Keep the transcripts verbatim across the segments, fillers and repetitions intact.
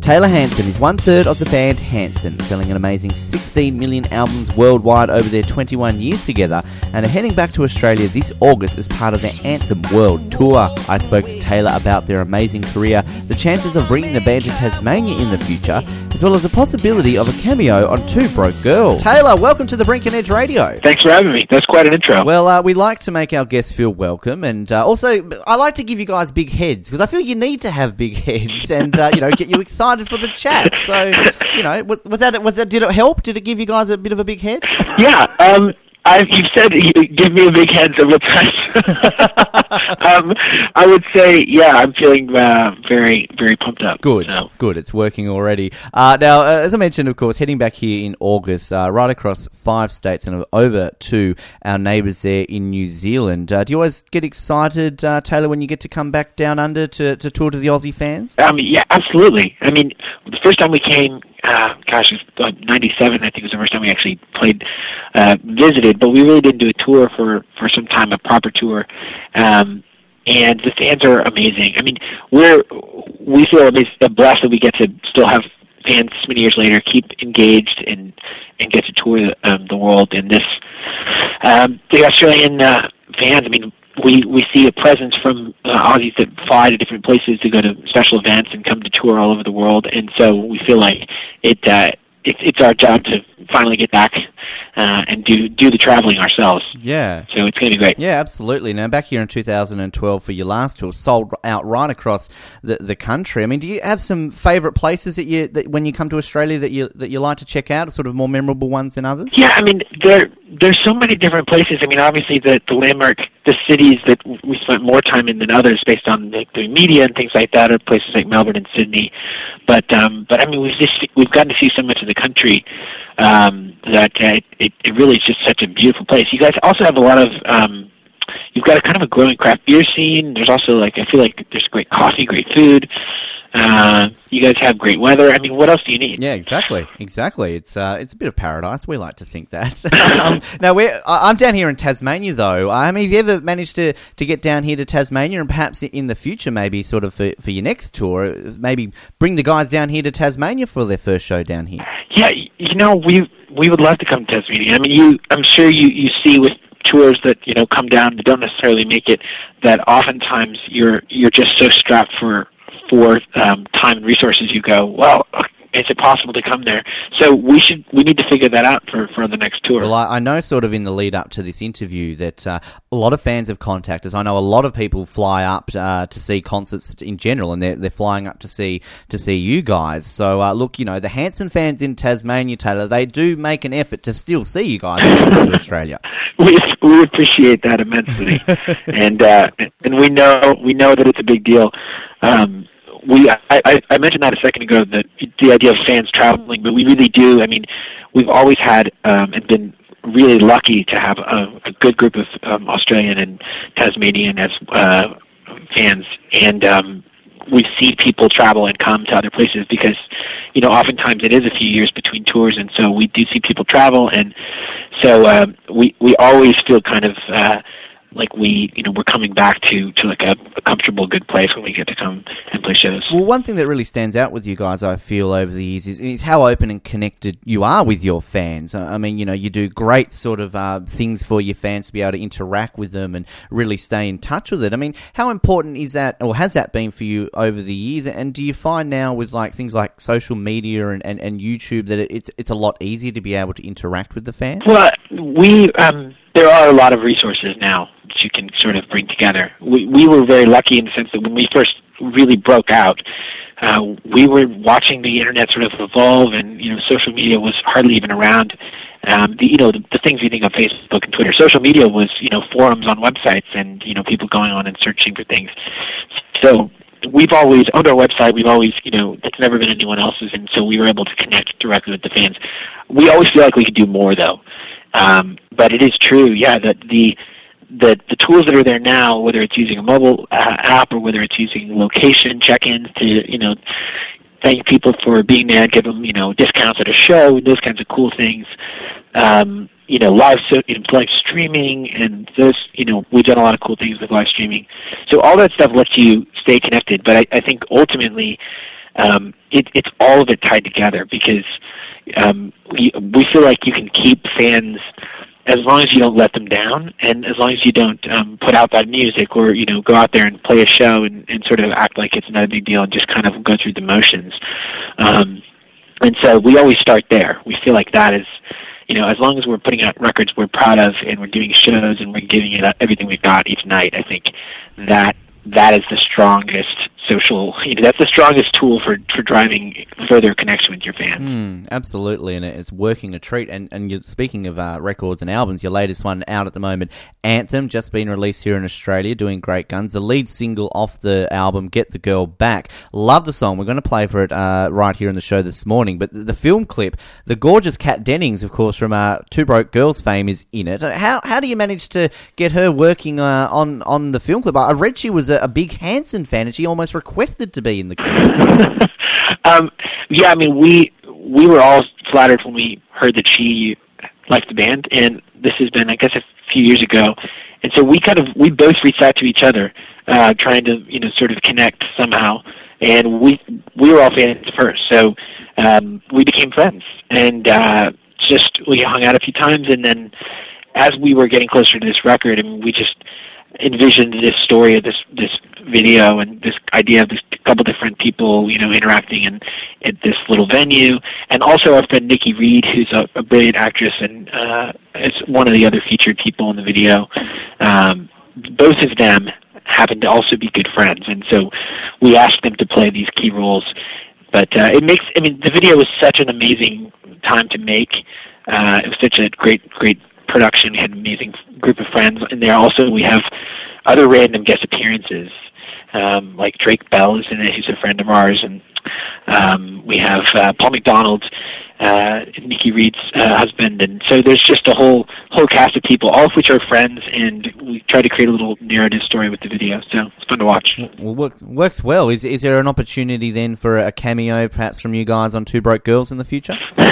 Taylor Hanson is one-third of the band Hanson, selling an amazing sixteen million albums worldwide over their twenty-one years together, and are heading back to Australia this August as part of their Anthem World Tour. I spoke to Taylor about their amazing career, the chances of bringing the band to Tasmania in the future, as well as the possibility of a cameo on Two Broke Girls. Taylor, welcome to the Brink and Edge Radio. Thanks for having me. That's quite an intro. Well, uh, we like to make our guests feel welcome, and uh, also I like to give you guys big heads, because I feel you need to have big heads and uh, you know, get you excited for the chat. So, you know, was, was that was that did it help? Did it give you guys a bit of a big head? Yeah. Um, I, you've said you give me a big head several times. um, I would say, yeah, I'm feeling uh, very, very pumped up. Good, so. good. It's working already. Uh, now, uh, as I mentioned, of course, heading back here in August, uh, right across five states and over to our neighbours there in New Zealand. Uh, do you always get excited, uh, Taylor, when you get to come back down under to, to tour to the Aussie fans? Um, yeah, absolutely. I mean, the first time we came, uh, gosh, it was ninety-seven, I think was the first time we actually played, uh, visited, but we really didn't do a tour for, for some time, a proper tour. Um, and the fans are amazing. I mean, we're, we feel blessed that we get to still have fans this many years later keep engaged and, and get to tour um, the world. And this, um, the Australian uh, fans, I mean, we, we see a presence from uh, Aussies that fly to different places to go to special events and come to tour all over the world. And so we feel like it, uh, it's, it's our job to finally get back uh, and do do the traveling ourselves. Yeah. So it's going to be great. Yeah, absolutely. Now, back here in two thousand twelve for your last tour, sold out right across the, the country. I mean, do you have some favourite places that you that when you come to Australia that you that you like to check out, sort of more memorable ones than others? Yeah, I mean, there there's so many different places. I mean, obviously the, the landmark, the cities that we spent more time in than others based on the, the media and things like that are places like Melbourne and Sydney. But, um, but I mean, we've just, we've gotten to see so much of the country um, that uh, it, it really is just such a beautiful place. You guys also have a lot of, um, you've got a kind of a growing craft beer scene. There's also, like, I feel like there's great coffee, great food. Uh, you guys have great weather. I mean, what else do you need? Yeah, exactly, exactly. It's uh, it's a bit of paradise. We like to think that. um, now, we're, I'm down here in Tasmania, though. I mean, have you ever managed to, to get down here to Tasmania, and perhaps in the future, maybe sort of for, for your next tour, maybe bring the guys down here to Tasmania for their first show down here? Yeah, you know, we we would love to come to Tasmania. I mean, you, I'm sure you, you see with tours that, you know, come down that don't necessarily make it, that oftentimes you're you're just so strapped for for um, time and resources, you go, well, is it possible to come there? So we should we need to figure that out for, for the next tour. Well, I, I know sort of in the lead up to this interview that uh, a lot of fans have contacted us. I know a lot of people fly up uh, to see concerts in general, and they're, they're flying up to see to see you guys. So, uh, look, you know, the Hanson fans in Tasmania, Taylor, they do make an effort to still see you guys in Australia. We we appreciate that immensely, and uh, and we know we know that it's a big deal. Um, We, I, I, I mentioned that a second ago, that the idea of fans traveling, but we really do. I mean, we've always had um, and been really lucky to have a, a good group of um, Australian and Tasmanian as uh, fans, and um, we see people travel and come to other places because, you know, oftentimes it is a few years between tours, and so we do see people travel, and so um, we we always feel kind of uh, like we, you know, we're coming back to, to like a, a comfortable, good place when we get to come and play shows. Well, one thing that really stands out with you guys, I feel, over the years is, is how open and connected you are with your fans. I mean, you know, you do great sort of uh, things for your fans to be able to interact with them and really stay in touch with it. I mean, how important is that, or has that been for you over the years? And do you find now with like things like social media and, and, and YouTube that it's it's a lot easier to be able to interact with the fans? Well, we um, there are a lot of resources now that you can sort of bring together. We we were very lucky in the sense that when we first really broke out, uh, we were watching the internet sort of evolve, and, you know, social media was hardly even around. Um, the, you know, the, the things we think of Facebook and Twitter. Social media was, you know, forums on websites and, you know, people going on and searching for things. So we've always owned our website. We've always, you know, it's never been anyone else's, and so we were able to connect directly with the fans. We always feel like we could do more, though. Um, but it is true, yeah, that the the the tools that are there now, whether it's using a mobile uh, app or whether it's using location check-ins to, you know, thank people for being there, give them, you know, discounts at a show, those kinds of cool things. Um, you know, live so, you know, live streaming, and those, you know, we've done a lot of cool things with live streaming. So all that stuff lets you stay connected. But I, I think ultimately, um, it, it's all of it tied together because um, we, we feel like you can keep fans as long as you don't let them down, and as long as you don't um, put out bad music or, you know, go out there and play a show and, and sort of act like it's not a big deal and just kind of go through the motions. Um, and so we always start there. We feel like that is, you know, as long as we're putting out records we're proud of and we're doing shows and we're giving it everything we've got each night, I think that that is the strongest social, you know, that's the strongest tool for, for driving further connection with your fans. Mm, absolutely, and it's working a treat. And, and you're, speaking of uh, records and albums, your latest one out at the moment, Anthem, just been released here in Australia, doing great guns. The lead single off the album, Get the Girl Back. Love the song. We're going to play for it uh, right here in the show this morning. But the, the film clip, the gorgeous Kat Dennings, of course, from uh, Two Broke Girls fame, is in it. How how do you manage to get her working uh, on, on the film clip? I read she was a, a big Hanson fan and she almost requested to be in the clip. um, yeah, I mean, we we were all flattered when we heard that she liked the band, and this has been, I guess, a few years ago, and so we kind of we both reached out to each other, uh, trying to you know sort of connect somehow, and we we were all fans first, so um, we became friends, and uh, just we hung out a few times, and then as we were getting closer to this record, I mean, we just envisioned this story of this this video and this idea of this couple different people, you know, interacting in at this little venue, and also our friend Nikki Reed, who's a, a brilliant actress and uh, is one of the other featured people in the video. Um, both of them happen to also be good friends, and so we asked them to play these key roles. But uh, it makes, I mean, the video was such an amazing time to make. Uh, it was such a great, great production. We had an amazing group of friends in there. Also, we have other random guest appearances, um, like Drake Bell is in it, who's a friend of ours, and um, we have uh, Paul McDonald, uh, Nikki Reed's uh, husband, and so there's just a whole whole cast of people, all of which are friends, and we try to create a little narrative story with the video, so it's fun to watch. Well, works works well. Is is there an opportunity then for a cameo, perhaps from you guys on Two Broke Girls in the future?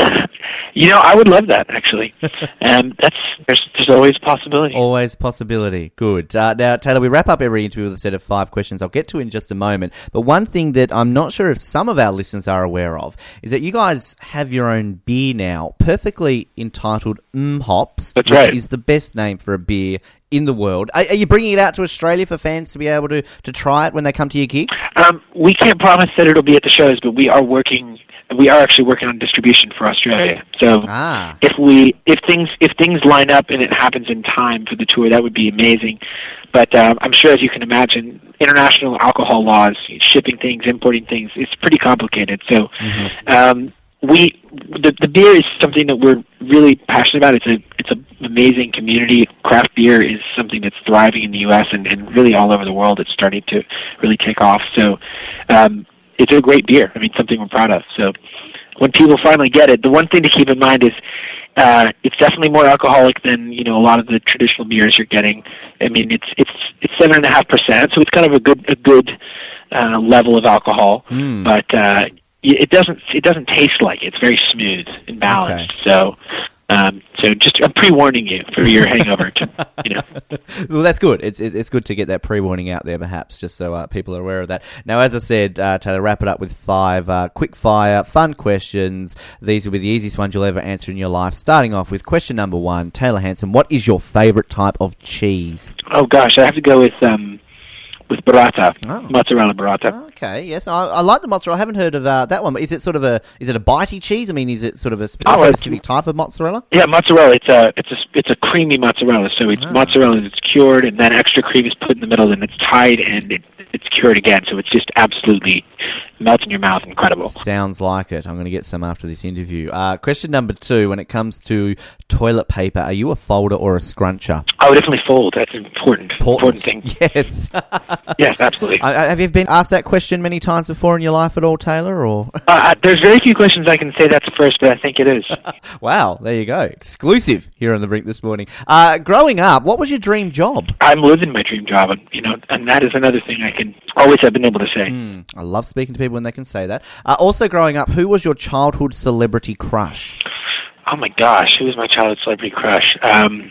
You know, I would love that, actually. um, that's there's, there's always a possibility. Always possibility. Good. Uh, now, Taylor, we wrap up every interview with a set of five questions I'll get to in just a moment. But one thing that I'm not sure if some of our listeners are aware of is that you guys have your own beer now, perfectly entitled M Hops, That's which right. is the best name for a beer in the world. Are, are you bringing it out to Australia for fans to be able to, to try it when they come to your gigs? Um, we can't promise that it'll be at the shows, but we are working. We are actually working on distribution for Australia. So Ah. if we if things if things line up and it happens in time for the tour, that would be amazing. But uh, I'm sure, as you can imagine, international alcohol laws, shipping things, importing things, it's pretty complicated. So Mm-hmm. um, we the, the beer is something that we're really passionate about. It's a it's an amazing community. Craft beer is something that's thriving in the U S and, and really all over the world. It's starting to really take off. So um, it's a great beer. I mean, something we're proud of. So when people finally get it, the one thing to keep in mind is uh, it's definitely more alcoholic than you know a lot of the traditional beers you're getting. I mean, it's it's it's seven and a half percent, so it's kind of a good a good uh, level of alcohol, Mm. but uh, it doesn't it doesn't taste like it. It's very smooth and balanced. Okay. So. Um, so just I'm pre-warning you for your hangover. To, you know, Well, that's good. It's, it's it's good to get that pre-warning out there, perhaps, just so uh, people are aware of that. Now, as I said, uh, to wrap it up with five uh, quick-fire, fun questions. These will be the easiest ones you'll ever answer in your life. Starting off with question number one, Taylor Hanson, what is your favourite type of cheese? oh gosh, I have to go with um, with burrata, Oh. mozzarella burrata. Okay, yes, I, I like the mozzarella. I haven't heard of uh, that one. But is it sort of a is it a bitey cheese? I mean, is it sort of a spe- Oh, it's- specific type of mozzarella? Yeah, mozzarella. It's a it's a it's a creamy mozzarella. So it's Ah. mozzarella that's cured, and then extra cream is put in the middle, and it's tied, and it, it's cured again. So it's just absolutely melts in your mouth. Incredible. Sounds like it. I'm going to get some after this interview. Uh, question number two, when it comes to toilet paper, are you a folder or a scruncher? I would definitely fold. That's an important important thing. Yes. Yes, absolutely. Uh, have you been asked that question many times before in your life at all, Taylor? Or Uh, uh, there's very few questions I can say that's first, but I think it is. wow, there you go, exclusive here on the Brink this morning. Uh, growing up, what was your dream job? I'm living my dream job, and you know, and that is another thing I can always have been able to say. Hmm, I love speaking to people when they can say that. Uh, also, growing up, who was your childhood celebrity crush? Oh my gosh, who was my childhood celebrity crush? Um,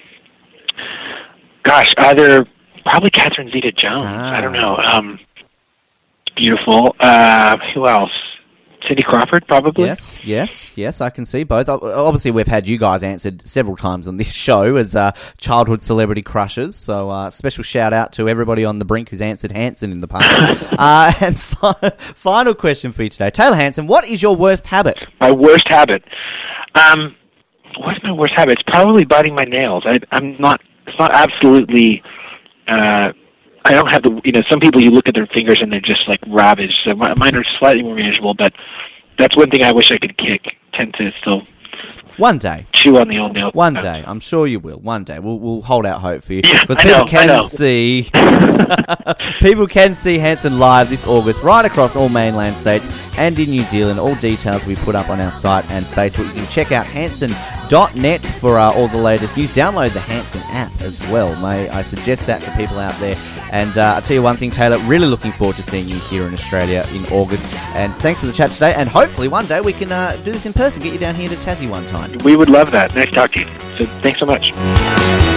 gosh, either probably Catherine Zeta-Jones. Ah. I don't know. Um, beautiful. Uh, who else? Cindy Crawford, probably. Yes, yes, yes, I can see both. Obviously, we've had you guys answered several times on this show as uh, childhood celebrity crushes, so uh, special shout-out to everybody on the brink who's answered Hanson in the past. uh, and fi- final question for you today. Taylor Hanson, what is your worst habit? My worst habit? Um, what's my worst habit? It's probably biting my nails. I, I'm not, it's not absolutely... Uh, I don't have the, you know, some people you look at their fingers and they're just like ravaged. So my, mine are slightly more manageable, but that's one thing I wish I could kick. Tend to still one day chew on the old nail. One day, I'm sure you will. One day, we'll we'll hold out hope for you because yeah, people know, can see people can see Hanson live this August right across all mainland states and in New Zealand. All details we put up on our site and Facebook. You can check out Hanson dot net for uh, all the latest news. Download the Hanson app as well. May I suggest that to people out there. And uh, I'll tell you one thing, Taylor, really looking forward to seeing you here in Australia in August. And thanks for the chat today. And hopefully one day we can uh, do this in person, get you down here to Tassie one time. We would love that. Nice to talk to you. So thanks so much.